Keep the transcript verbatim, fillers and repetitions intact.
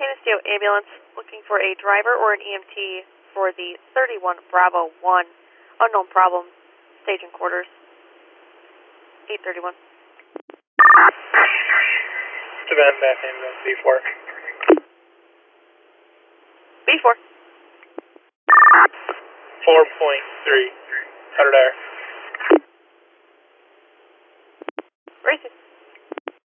Canisteo ambulance looking for a driver or an E M T for the thirty-one Bravo one. Unknown problem. Staging quarters. eight thirty-one. Savannah back ambulance B four. B four. four point three. one hundred hour.